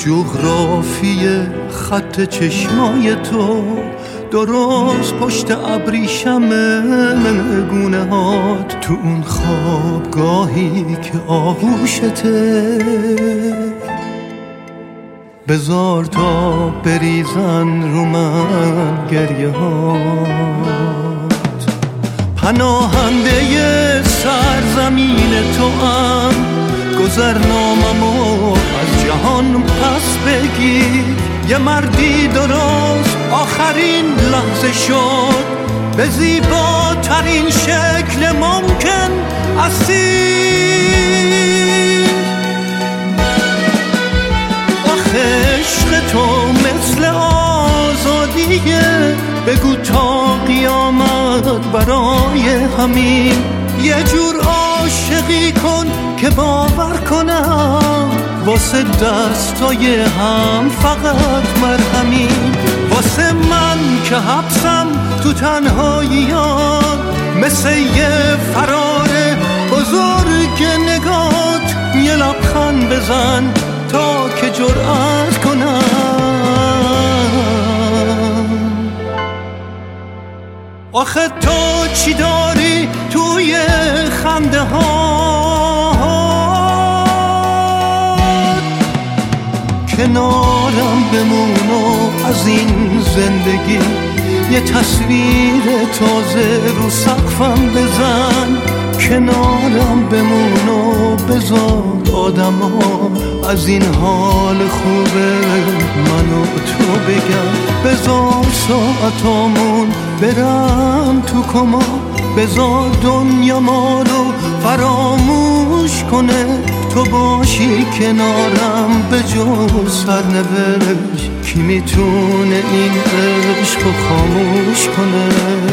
جغرافی خط چشمای تو درست پشت ابریشم گونه هات، تو اون خوابگاهی که آغوشته، بذار تا بریزن رو من گریه هات. پناهنده سرزمین تو هم، گذرناممو از جهان پس بگیر. یه مردی درست آخرین لحظه شد، به زیباترین شکل ممکن اسیر. آخه عشق تو مثل آزادیه، بگو تا قیامت برای همین یه جور عاشقی کن که باور کنم، واسه دستای هم فقط مرهمی. واسه من که حبسم تو تنهاییات، مثل یه فرار بزرگ نگات، یه لبخند بزن تا که جرأت کنم. آخه تو چی داری توی خنده ها؟ کنارم بمون و از این زندگی یه تصویر تازه رو سقفم بزن. کنارم بمون و بذار آدم ها از این حال خوبه منو تو بگم. بذار ساعتامون برم تو کما، بذار دنیا ما رو فراموش کنه. تو باشی کنارم به جز سرنوشت، کی میتونه این عشق رو خاموش کنه؟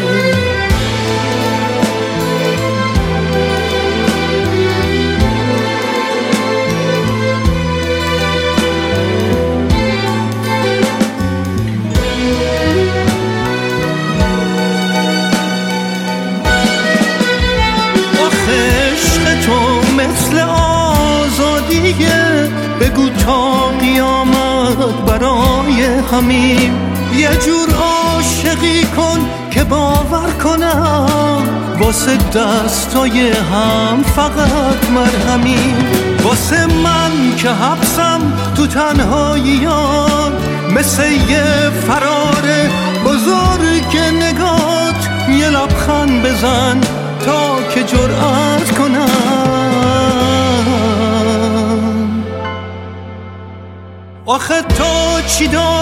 بگو تا قیامت برای همین یه جور عاشقی کن که باور کنم، واسه دستای هم فقط مرهمی. واسه من که حبسم تو تنهاییات، مثل یه فرار بزرگ نگات، یه لبخند بزن تا که جرأت کنم. آخه تو چی داری